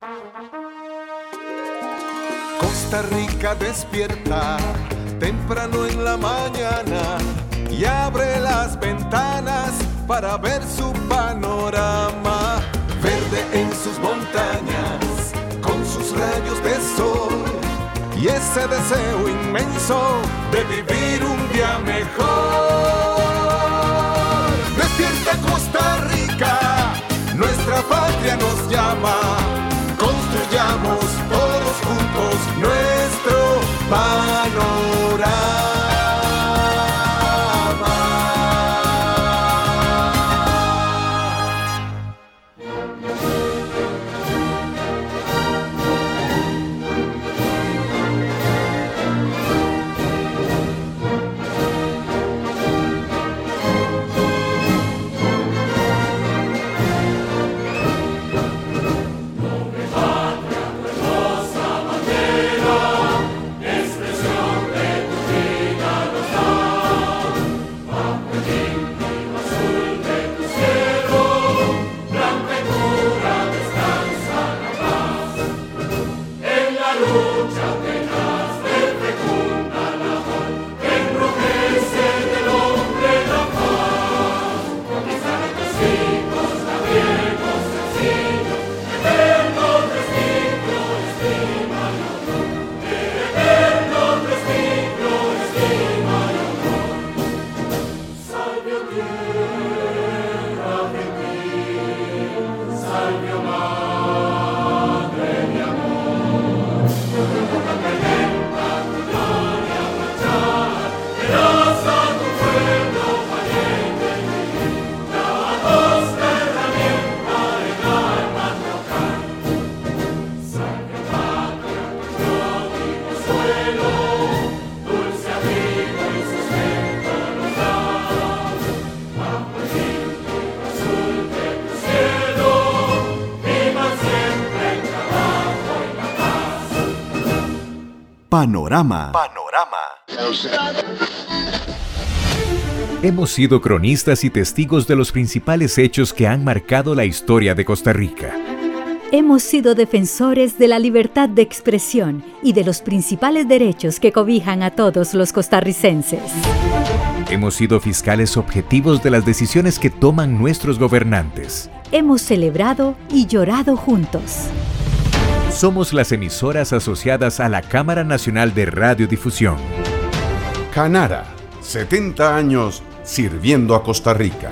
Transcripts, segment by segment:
Costa Rica despierta temprano en la mañana y abre las ventanas para ver su panorama. Verde en sus montañas, con sus rayos de sol y ese deseo inmenso de vivir un día mejor. Despierta Costa Rica, nuestra patria nos llama. Construyamos todos juntos nuestro panorama. Panorama. Hemos sido cronistas y testigos de los principales hechos que han marcado la historia de Costa Rica. Hemos sido defensores de la libertad de expresión y de los principales derechos que cobijan a todos los costarricenses. Hemos sido fiscales objetivos de las decisiones que toman nuestros gobernantes. Hemos celebrado y llorado juntos. Somos las emisoras asociadas a la Cámara Nacional de Radiodifusión. Canara, 70 años sirviendo a Costa Rica.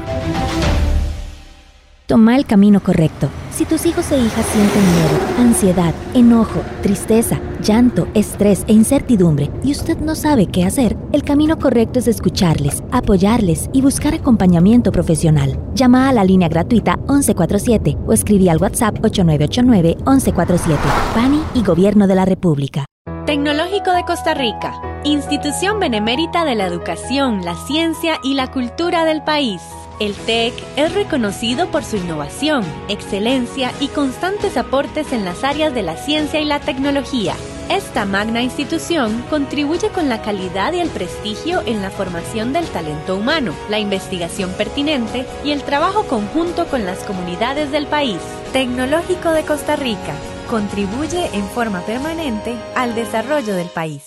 Toma el camino correcto. Si tus hijos e hijas sienten miedo, ansiedad, enojo, tristeza, llanto, estrés e incertidumbre y usted no sabe qué hacer, el camino correcto es escucharles, apoyarles y buscar acompañamiento profesional. Llama a la línea gratuita 1147 o escribí al WhatsApp 8989-1147. PANI y Gobierno de la República. Tecnológico de Costa Rica, institución benemérita de la educación, la ciencia y la cultura del país. El TEC es reconocido por su innovación, excelencia y constantes aportes en las áreas de la ciencia y la tecnología. Esta magna institución contribuye con la calidad y el prestigio en la formación del talento humano, la investigación pertinente y el trabajo conjunto con las comunidades del país. Tecnológico de Costa Rica contribuye en forma permanente al desarrollo del país.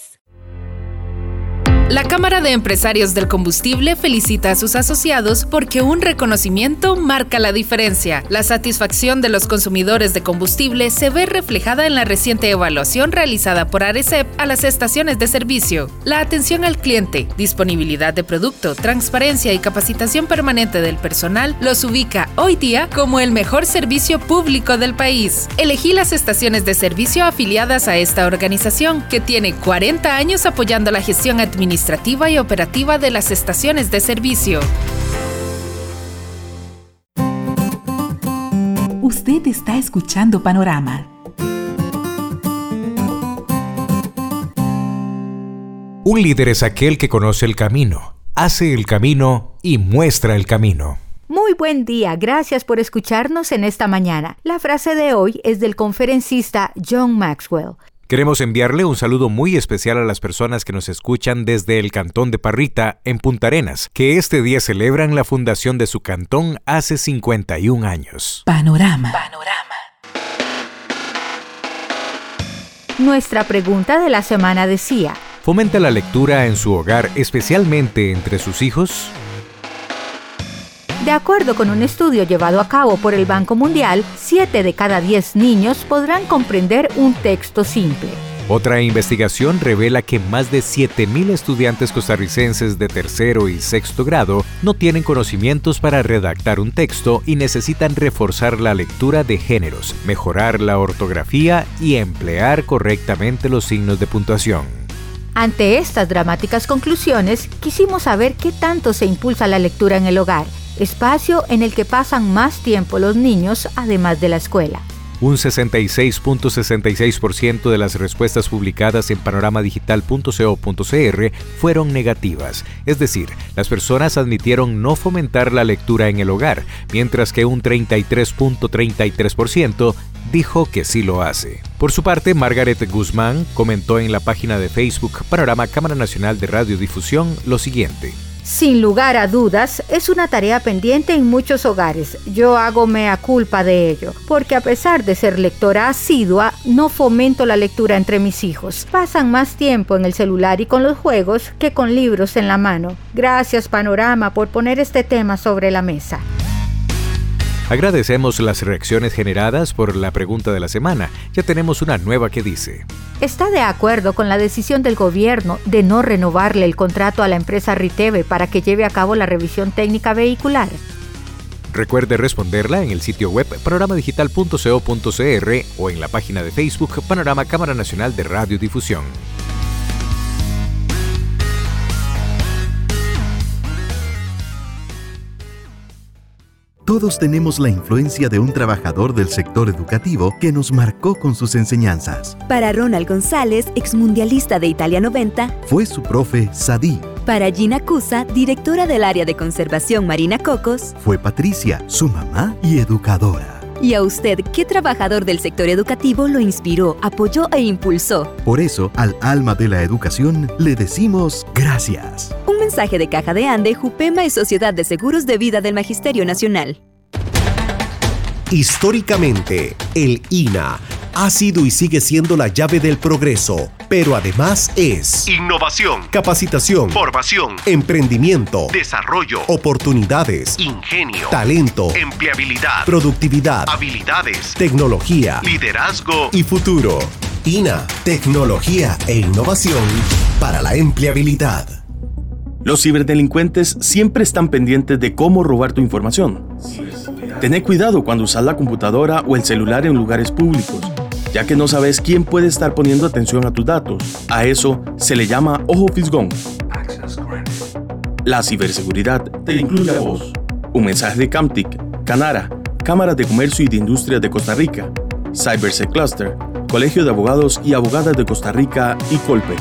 La Cámara de Empresarios del Combustible felicita a sus asociados porque un reconocimiento marca la diferencia. La satisfacción de los consumidores de combustible se ve reflejada en la reciente evaluación realizada por ARECEP a las estaciones de servicio. La atención al cliente, disponibilidad de producto, transparencia y capacitación permanente del personal los ubica hoy día como el mejor servicio público del país. Elegí las estaciones de servicio afiliadas a esta organización, que tiene 40 años apoyando la gestión administrativa y operativa de las estaciones de servicio. Usted está escuchando Panorama. Un líder es aquel que conoce el camino, hace el camino y muestra el camino. Muy buen día, gracias por escucharnos en esta mañana. La frase de hoy es del conferencista John Maxwell. Queremos enviarle un saludo muy especial a las personas que nos escuchan desde el cantón de Parrita, en Punta Arenas, que este día celebran la fundación de su cantón hace 51 años. Panorama. Nuestra pregunta de la semana decía: ¿fomenta la lectura en su hogar, especialmente entre sus hijos? De acuerdo con un estudio llevado a cabo por el Banco Mundial, 7 de cada 10 niños podrán comprender un texto simple. Otra investigación revela que más de 7,000 estudiantes costarricenses de tercero y sexto grado no tienen conocimientos para redactar un texto y necesitan reforzar la lectura de géneros, mejorar la ortografía y emplear correctamente los signos de puntuación. Ante estas dramáticas conclusiones, quisimos saber qué tanto se impulsa la lectura en el hogar, espacio en el que pasan más tiempo los niños además de la escuela. Un 66.66% de las respuestas publicadas en panoramadigital.co.cr fueron negativas, es decir, las personas admitieron no fomentar la lectura en el hogar, mientras que un 33.33% dijo que sí lo hace. Por su parte, Margaret Guzmán comentó en la página de Facebook Panorama Cámara Nacional de Radiodifusión lo siguiente: sin lugar a dudas, es una tarea pendiente en muchos hogares. Yo hago mea culpa de ello, porque a pesar de ser lectora asidua, no fomento la lectura entre mis hijos. Pasan más tiempo en el celular y con los juegos que con libros en la mano. Gracias, Panorama, por poner este tema sobre la mesa. Agradecemos las reacciones generadas por la pregunta de la semana. Ya tenemos una nueva que dice: ¿está de acuerdo con la decisión del gobierno de no renovarle el contrato a la empresa Riteve para que lleve a cabo la revisión técnica vehicular? Recuerde responderla en el sitio web panoramadigital.co.cr o en la página de Facebook Panorama Cámara Nacional de Radiodifusión. Todos tenemos la influencia de un trabajador del sector educativo que nos marcó con sus enseñanzas. Para Ronald González, exmundialista de Italia 90, fue su profe Sadí. Para Gina Cusa, directora del área de conservación Marina Cocos, fue Patricia, su mamá y educadora. ¿Y a usted qué trabajador del sector educativo lo inspiró, apoyó e impulsó? Por eso, al alma de la educación, le decimos gracias. Un mensaje de Caja de Ande, Jupema y Sociedad de Seguros de Vida del Magisterio Nacional. Históricamente, el INA ha sido y sigue siendo la llave del progreso, pero además es innovación, capacitación, formación, emprendimiento, desarrollo, oportunidades, ingenio, talento, empleabilidad, productividad, habilidades, tecnología, liderazgo y futuro. INA, tecnología e innovación para la empleabilidad. Los ciberdelincuentes siempre están pendientes de cómo robar tu información. Tené cuidado cuando usas la computadora o el celular en lugares públicos, ya que no sabes quién puede estar poniendo atención a tus datos. A eso se le llama ojo fisgón. La ciberseguridad te incluye a vos. Un mensaje de Camtic, Canara, Cámara de Comercio y de Industrias de Costa Rica, Cybersec Cluster, Colegio de Abogados y Abogadas de Costa Rica y Colpe.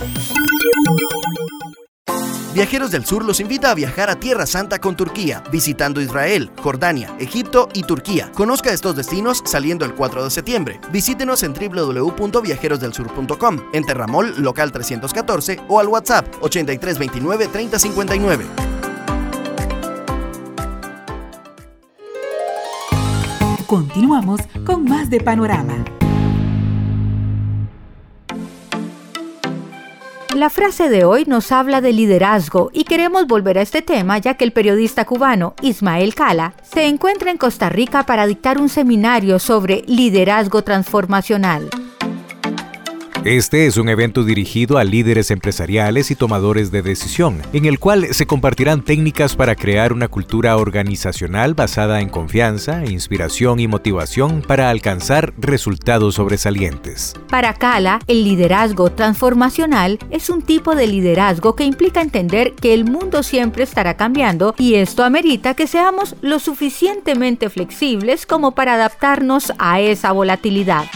Viajeros del Sur los invita a viajar a Tierra Santa con Turquía, visitando Israel, Jordania, Egipto y Turquía. Conozca estos destinos saliendo el 4 de septiembre. Visítenos en www.viajerosdelsur.com, en Terramol, local 314 o al WhatsApp 8329 3059. Continuamos con más de Panorama. La frase de hoy nos habla de liderazgo y queremos volver a este tema ya que el periodista cubano Ismael Cala se encuentra en Costa Rica para dictar un seminario sobre liderazgo transformacional. Este es un evento dirigido a líderes empresariales y tomadores de decisión, en el cual se compartirán técnicas para crear una cultura organizacional basada en confianza, inspiración y motivación para alcanzar resultados sobresalientes. Para Cala, el liderazgo transformacional es un tipo de liderazgo que implica entender que el mundo siempre estará cambiando y esto amerita que seamos lo suficientemente flexibles como para adaptarnos a esa volatilidad.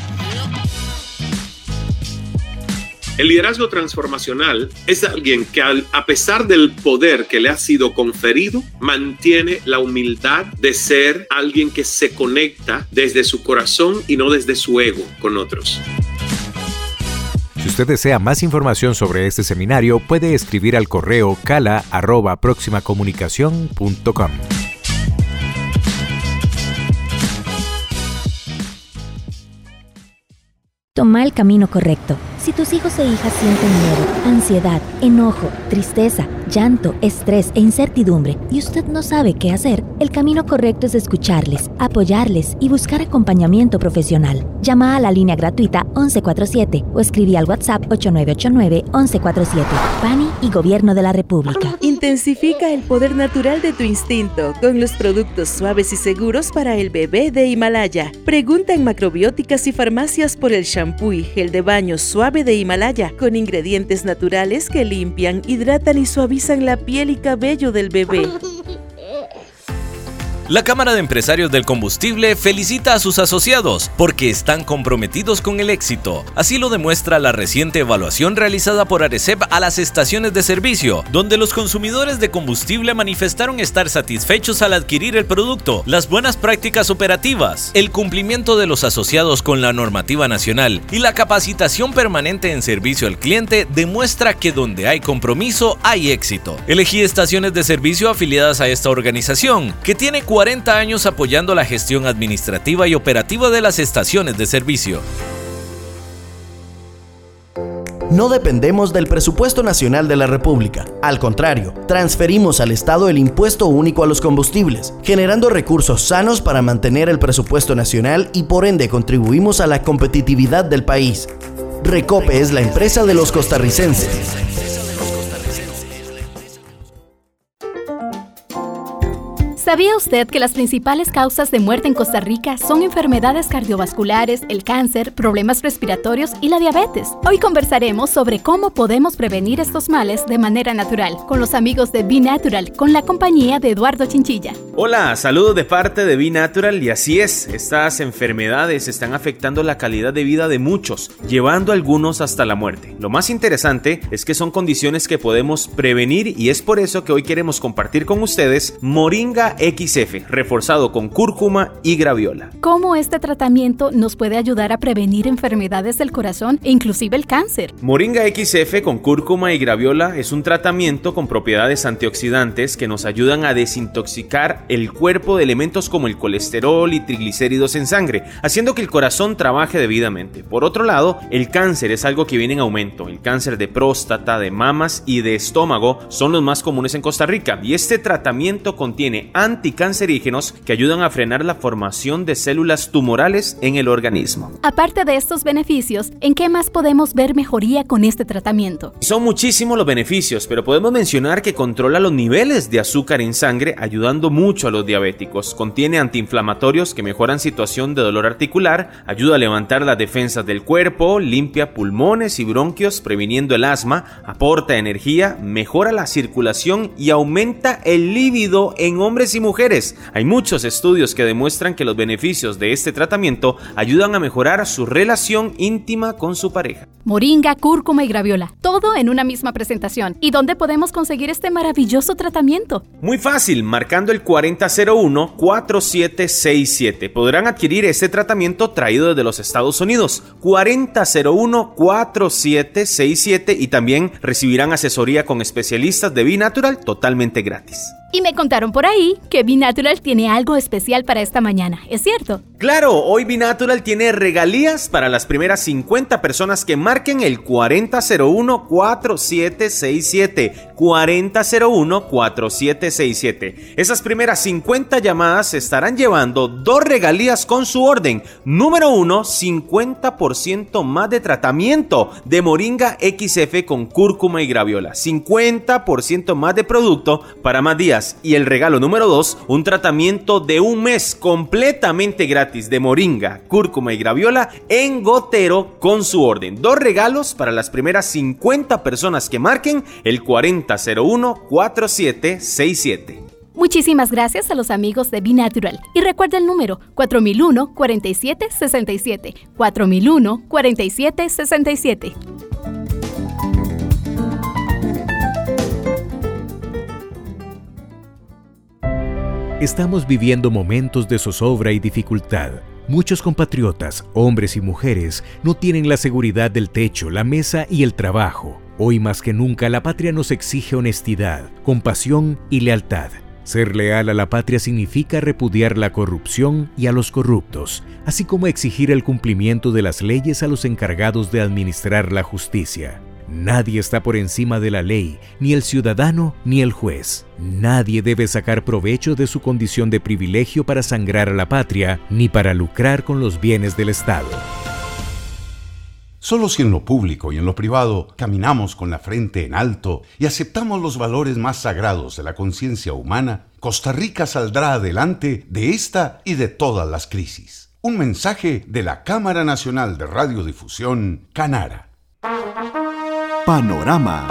El liderazgo transformacional es alguien que a pesar del poder que le ha sido conferido, mantiene la humildad de ser alguien que se conecta desde su corazón y no desde su ego con otros. Si usted desea más información sobre este seminario, puede escribir al correo cala@proximacomunicacion.com. Toma el camino correcto. Si tus hijos e hijas sienten miedo, ansiedad, enojo, tristeza, llanto, estrés e incertidumbre y usted no sabe qué hacer, el camino correcto es escucharles, apoyarles y buscar acompañamiento profesional. Llama a la línea gratuita 1147 o escribí al WhatsApp 8989-1147. PANI y Gobierno de la República. Intensifica el poder natural de tu instinto con los productos suaves y seguros para el bebé de Himalaya. Pregunta en Macrobióticas y Farmacias por el shampoo y gel de baño suave de Himalaya, con ingredientes naturales que limpian, hidratan y suavizan la piel y cabello del bebé. La Cámara de Empresarios del Combustible felicita a sus asociados porque están comprometidos con el éxito. Así lo demuestra la reciente evaluación realizada por Arecep a las estaciones de servicio, donde los consumidores de combustible manifestaron estar satisfechos al adquirir el producto, las buenas prácticas operativas, el cumplimiento de los asociados con la normativa nacional y la capacitación permanente en servicio al cliente demuestra que donde hay compromiso hay éxito. Elegí estaciones de servicio afiliadas a esta organización, que tiene 40 años apoyando la gestión administrativa y operativa de las estaciones de servicio. No dependemos del presupuesto nacional de la República. Al contrario, transferimos al Estado el impuesto único a los combustibles, generando recursos sanos para mantener el presupuesto nacional y por ende contribuimos a la competitividad del país. Recope es la empresa de los costarricenses. ¿Sabía usted que las principales causas de muerte en Costa Rica son enfermedades cardiovasculares, el cáncer, problemas respiratorios y la diabetes? Hoy conversaremos sobre cómo podemos prevenir estos males de manera natural con los amigos de Be Natural, con la compañía de Eduardo Chinchilla. Hola, saludos de parte de Be Natural y así es, estas enfermedades están afectando la calidad de vida de muchos, llevando a algunos hasta la muerte. Lo más interesante es que son condiciones que podemos prevenir y es por eso que hoy queremos compartir con ustedes Moringa XF, reforzado con cúrcuma y graviola. ¿Cómo este tratamiento nos puede ayudar a prevenir enfermedades del corazón e inclusive el cáncer? Moringa XF con cúrcuma y graviola es un tratamiento con propiedades antioxidantes que nos ayudan a desintoxicar el cuerpo de elementos como el colesterol y triglicéridos en sangre, haciendo que el corazón trabaje debidamente. Por otro lado, el cáncer es algo que viene en aumento. El cáncer de próstata, de mamas y de estómago son los más comunes en Costa Rica y este tratamiento contiene anticancerígenos que ayudan a frenar la formación de células tumorales en el organismo. Aparte de estos beneficios, ¿en qué más podemos ver mejoría con este tratamiento? Son muchísimos los beneficios, pero podemos mencionar que controla los niveles de azúcar en sangre, ayudando mucho a los diabéticos. Contiene antiinflamatorios que mejoran situación de dolor articular, ayuda a levantar las defensas del cuerpo, limpia pulmones y bronquios, previniendo el asma, aporta energía, mejora la circulación y aumenta el líbido en hombres y mujeres. Hay muchos estudios que demuestran que los beneficios de este tratamiento ayudan a mejorar su relación íntima con su pareja. Moringa, cúrcuma y graviola, todo en una misma presentación. ¿Y dónde podemos conseguir este maravilloso tratamiento? Muy fácil, marcando el 4001-4767. Podrán adquirir este tratamiento traído desde los Estados Unidos. 4001-4767 y también recibirán asesoría con especialistas de Be Natural totalmente gratis. Y me contaron por ahí que Be Natural tiene algo especial para esta mañana, ¿es cierto? Claro, hoy Be Natural tiene regalías para las primeras 50 personas que marquen el 4001-4767. 4001-4767. Esas primeras 50 llamadas se estarán llevando 2 regalías con su orden. Número 1, 50% más de tratamiento de Moringa XF con cúrcuma y graviola. 50% más de producto para más días. Y el regalo número 2, un tratamiento de un mes completamente gratis de Moringa, cúrcuma y graviola en gotero con su orden. 2 regalos para las primeras 50 personas que marquen el 4001-4767. Muchísimas gracias a los amigos de Be Natural. Y recuerda el número 4001-4767. 4001-4767. Estamos viviendo momentos de zozobra y dificultad. Muchos compatriotas, hombres y mujeres, no tienen la seguridad del techo, la mesa y el trabajo. Hoy más que nunca la patria nos exige honestidad, compasión y lealtad. Ser leal a la patria significa repudiar la corrupción y a los corruptos, así como exigir el cumplimiento de las leyes a los encargados de administrar la justicia. Nadie está por encima de la ley, ni el ciudadano ni el juez. Nadie debe sacar provecho de su condición de privilegio para sangrar a la patria, ni para lucrar con los bienes del Estado. Solo si en lo público y en lo privado caminamos con la frente en alto y aceptamos los valores más sagrados de la conciencia humana, Costa Rica saldrá adelante de esta y de todas las crisis. Un mensaje de la Cámara Nacional de Radiodifusión, Canara. Panorama.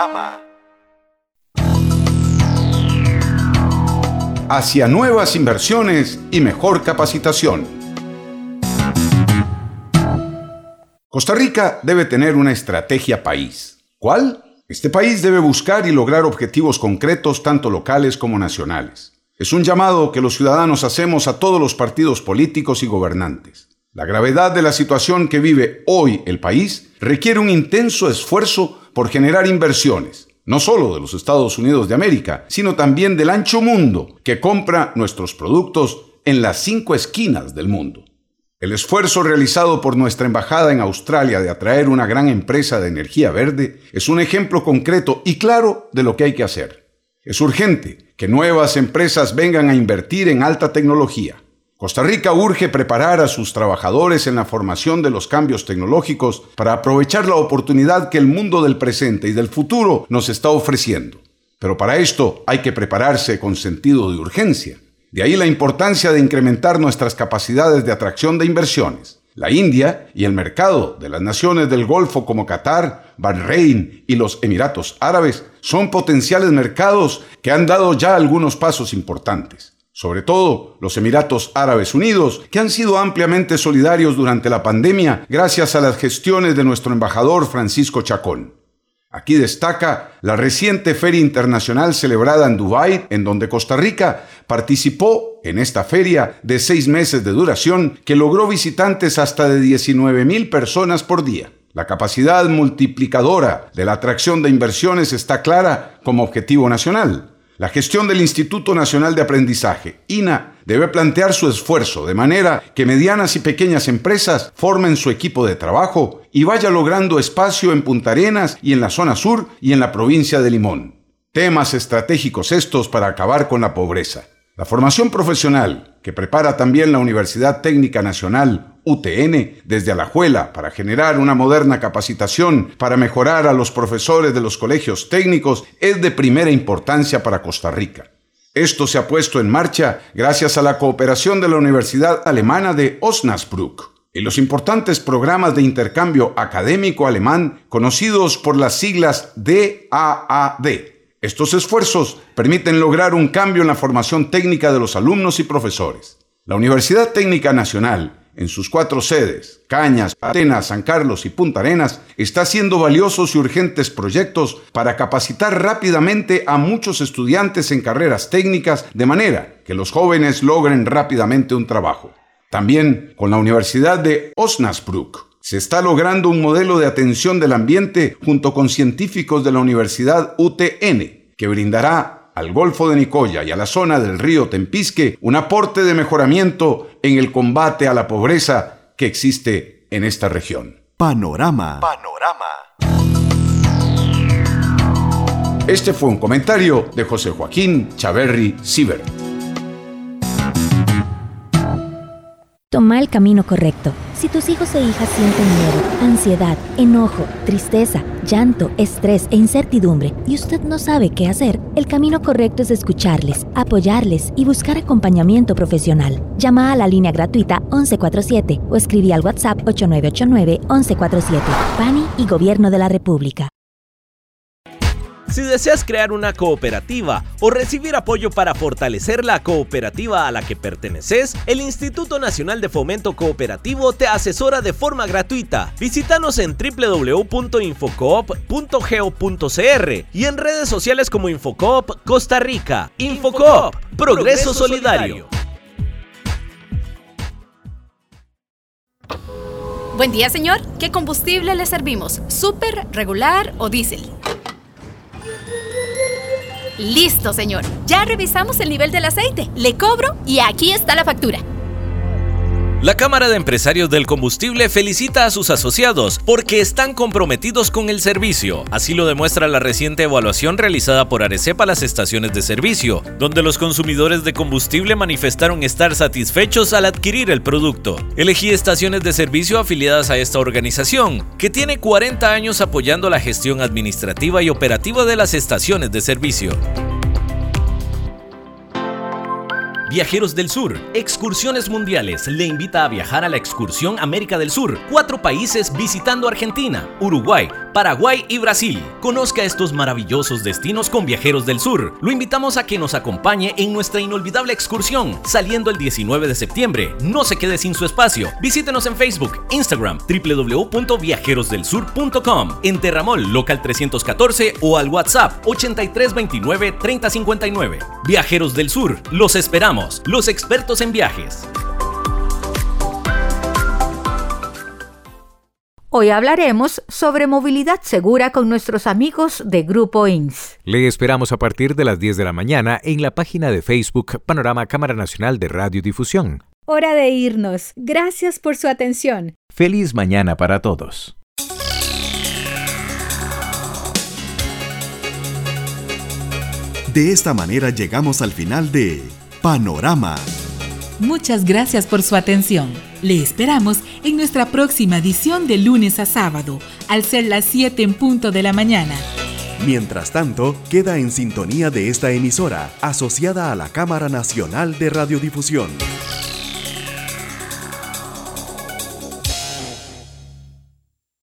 Hacia nuevas inversiones y mejor capacitación. Costa Rica debe tener una estrategia país. ¿Cuál? Este país debe buscar y lograr objetivos concretos tanto locales como nacionales. Es un llamado que los ciudadanos hacemos a todos los partidos políticos y gobernantes. La gravedad de la situación que vive hoy el país requiere un intenso esfuerzo por generar inversiones, no solo de los Estados Unidos de América, sino también del ancho mundo que compra nuestros productos en las 5 esquinas del mundo. El esfuerzo realizado por nuestra embajada en Australia de atraer una gran empresa de energía verde es un ejemplo concreto y claro de lo que hay que hacer. Es urgente que nuevas empresas vengan a invertir en alta tecnología. Costa Rica urge preparar a sus trabajadores en la formación de los cambios tecnológicos para aprovechar la oportunidad que el mundo del presente y del futuro nos está ofreciendo. Pero para esto hay que prepararse con sentido de urgencia. De ahí la importancia de incrementar nuestras capacidades de atracción de inversiones. La India y el mercado de las naciones del Golfo como Qatar, Bahrein y los Emiratos Árabes son potenciales mercados que han dado ya algunos pasos importantes. Sobre todo los Emiratos Árabes Unidos, que han sido ampliamente solidarios durante la pandemia gracias a las gestiones de nuestro embajador Francisco Chacón. Aquí destaca la reciente Feria Internacional celebrada en Dubái, en donde Costa Rica participó en esta feria de 6 meses de duración que logró visitantes hasta de 19,000 personas por día. La capacidad multiplicadora de la atracción de inversiones está clara como objetivo nacional. La gestión del Instituto Nacional de Aprendizaje, INA, debe plantear su esfuerzo de manera que medianas y pequeñas empresas formen su equipo de trabajo y vaya logrando espacio en Punta Arenas y en la zona sur y en la provincia de Limón. Temas estratégicos estos para acabar con la pobreza. La formación profesional, que prepara también la Universidad Técnica Nacional, UTN, desde Alajuela, para generar una moderna capacitación para mejorar a los profesores de los colegios técnicos, es de primera importancia para Costa Rica. Esto se ha puesto en marcha gracias a la cooperación de la Universidad Alemana de Osnabrück y los importantes programas de intercambio académico alemán conocidos por las siglas DAAD. Estos esfuerzos permiten lograr un cambio en la formación técnica de los alumnos y profesores. La Universidad Técnica Nacional, en sus 4 sedes, Cañas, Atenas, San Carlos y Punta Arenas, está haciendo valiosos y urgentes proyectos para capacitar rápidamente a muchos estudiantes en carreras técnicas de manera que los jóvenes logren rápidamente un trabajo. También con la Universidad de Osnabrück se está logrando un modelo de atención del ambiente junto con científicos de la Universidad UTN, que brindará al Golfo de Nicoya y a la zona del río Tempisque un aporte de mejoramiento en el combate a la pobreza que existe en esta región. Panorama. Este fue un comentario de José Joaquín Chaverri Sibert. Toma el camino correcto. Si tus hijos e hijas sienten miedo, ansiedad, enojo, tristeza, llanto, estrés e incertidumbre y usted no sabe qué hacer, el camino correcto es escucharles, apoyarles y buscar acompañamiento profesional. Llama a la línea gratuita 1147 o escribí al WhatsApp 8989-1147. PANI y Gobierno de la República. Si deseas crear una cooperativa o recibir apoyo para fortalecer la cooperativa a la que perteneces, el Instituto Nacional de Fomento Cooperativo te asesora de forma gratuita. Visítanos en www.infocoop.go.cr y en redes sociales como Infocoop Costa Rica. Infocoop, Progreso Solidario. Buen día, señor. ¿Qué combustible le servimos? ¿Súper, regular o diésel? Listo, señor. Ya revisamos el nivel del aceite. Le cobro y aquí está la factura. La Cámara de Empresarios del Combustible felicita a sus asociados porque están comprometidos con el servicio. Así lo demuestra la reciente evaluación realizada por ARECEP a las estaciones de servicio, donde los consumidores de combustible manifestaron estar satisfechos al adquirir el producto. Elegí estaciones de servicio afiliadas a esta organización, que tiene 40 años apoyando la gestión administrativa y operativa de las estaciones de servicio. Viajeros del Sur, Excursiones Mundiales le invita a viajar a la excursión América del Sur, 4 países visitando Argentina, Uruguay, Paraguay y Brasil. Conozca estos maravillosos destinos con Viajeros del Sur. Lo invitamos a que nos acompañe en nuestra inolvidable excursión, saliendo el 19 de septiembre. No se quede sin su espacio. Visítenos en Facebook, Instagram, www.viajerosdelsur.com, en Terramol, local 314 o al WhatsApp 8329-3059. Viajeros del Sur, los esperamos. Los expertos en viajes. Hoy hablaremos sobre movilidad segura con nuestros amigos de Grupo INS. Le esperamos a partir de las 10 de la mañana en la página de Facebook Panorama Cámara Nacional de Radiodifusión. Hora de irnos. Gracias por su atención. Feliz mañana para todos. De esta manera llegamos al final de Panorama. Muchas gracias por su atención. Le esperamos en nuestra próxima edición de lunes a sábado, al ser las 7 en punto de la mañana. Mientras tanto, queda en sintonía de esta emisora, asociada a la Cámara Nacional de Radiodifusión.